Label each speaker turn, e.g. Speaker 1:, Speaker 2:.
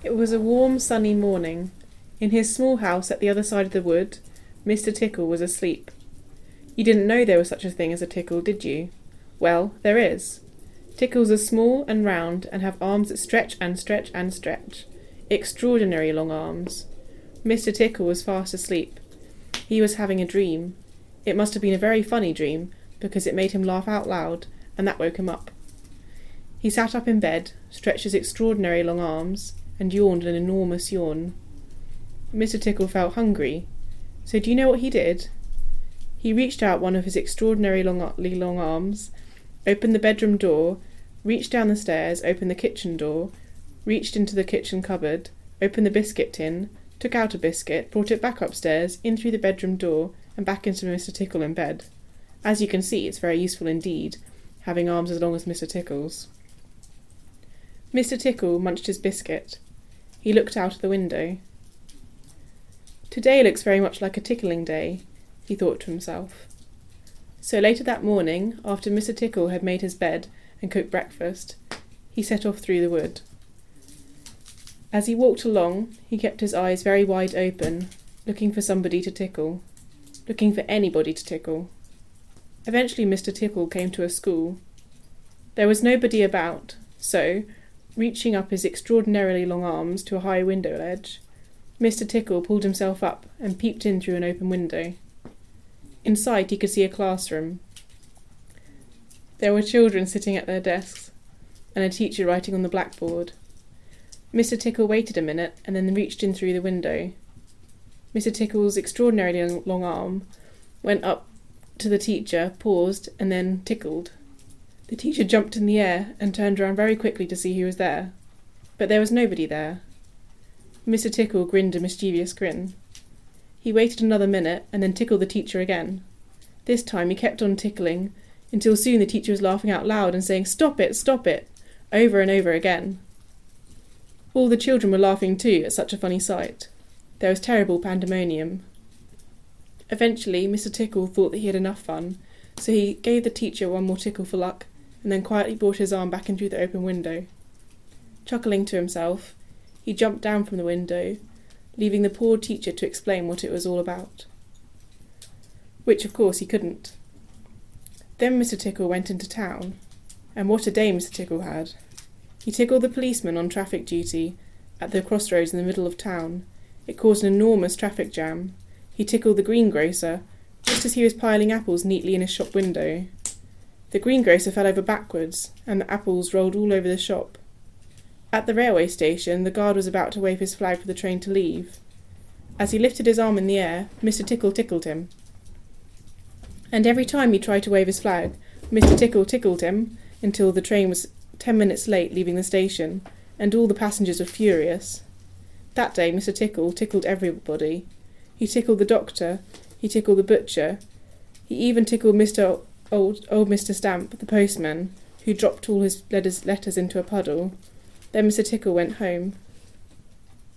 Speaker 1: It was a warm, sunny morning. In his small house at the other side of the wood, Mr. Tickle was asleep. You didn't know there was such a thing as a tickle, did you? Well, there is. Tickles are small and round and have arms that stretch and stretch and stretch. Extraordinary long arms. Mr. Tickle was fast asleep. He was having a dream. It must have been a very funny dream, because it made him laugh out loud, and that woke him up. He sat up in bed, stretched his extraordinary long arms, and yawned an enormous yawn. Mr. Tickle felt hungry, so do you know what he did? He reached out one of his extraordinarily long arms, opened the bedroom door, reached down the stairs, opened the kitchen door, reached into the kitchen cupboard, opened the biscuit tin, took out a biscuit, brought it back upstairs, in through the bedroom door, and back into Mr. Tickle in bed. As you can see, it's very useful indeed, having arms as long as Mr. Tickle's. Mr. Tickle munched his biscuit. He looked out of the window. Today looks very much like a tickling day, he thought to himself. So later that morning, after Mr. Tickle had made his bed and cooked breakfast, he set off through the wood. As he walked along, he kept his eyes very wide open, looking for somebody to tickle, looking for anybody to tickle. Eventually Mr. Tickle came to a school. There was nobody about, so, reaching up his extraordinarily long arms to a high window ledge, Mr. Tickle pulled himself up and peeped in through an open window. Inside he could see a classroom. There were children sitting at their desks, and a teacher writing on the blackboard. Mr. Tickle waited a minute and then reached in through the window. Mr. Tickle's extraordinarily long arm went up to the teacher, paused, and then tickled. The teacher jumped in the air and turned round very quickly to see who was there. But there was nobody there. Mr. Tickle grinned a mischievous grin. He waited another minute and then tickled the teacher again. This time he kept on tickling, until soon the teacher was laughing out loud and saying, "Stop it, stop it," over and over again. All the children were laughing too at such a funny sight. There was terrible pandemonium. Eventually Mr. Tickle thought that he had enough fun, so he gave the teacher one more tickle for luck, and then quietly brought his arm back in through the open window. Chuckling to himself, he jumped down from the window, leaving the poor teacher to explain what it was all about. Which, of course, he couldn't. Then Mr. Tickle went into town, and what a day Mr. Tickle had. He tickled the policeman on traffic duty at the crossroads in the middle of town. It caused an enormous traffic jam. He tickled the greengrocer, just as he was piling apples neatly in his shop window. The greengrocer fell over backwards, and the apples rolled all over the shop. At the railway station, the guard was about to wave his flag for the train to leave. As he lifted his arm in the air, Mr. Tickle tickled him. And every time he tried to wave his flag, Mr. Tickle tickled him, until the train was 10 minutes late leaving the station, and all the passengers were furious. That day Mr. Tickle tickled everybody. He tickled the doctor, he tickled the butcher, he even tickled old Mr. Stamp, the postman, who dropped all his letters into a puddle. Then Mr. Tickle went home.